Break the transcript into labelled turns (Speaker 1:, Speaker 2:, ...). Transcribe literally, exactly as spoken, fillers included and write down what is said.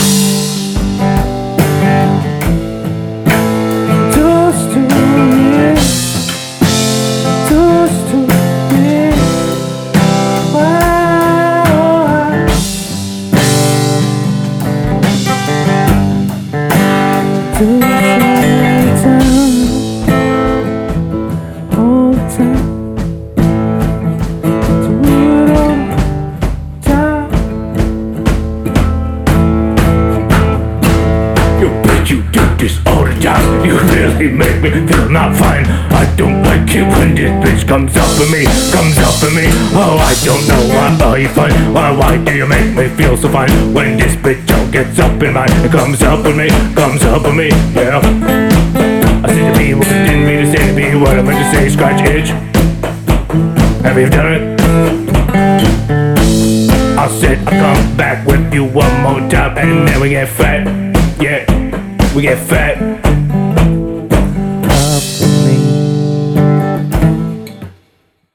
Speaker 1: Toast to me, toast to me. Wow. To Chinatown, old town.
Speaker 2: You do this all the time. You really make me feel not fine. I don't like it when this bitch comes up on me, comes up on me. Oh, I don't know why are you fine. Why, why do you make me feel so fine when this bitch all gets up in mine? It comes up on me, comes up on me, yeah. I said to be what I didn't mean to say to be what I meant to say. Scratch itch. Have you done it? I said I'll come back with you one more time and then we get fat. Yeah, we get fat.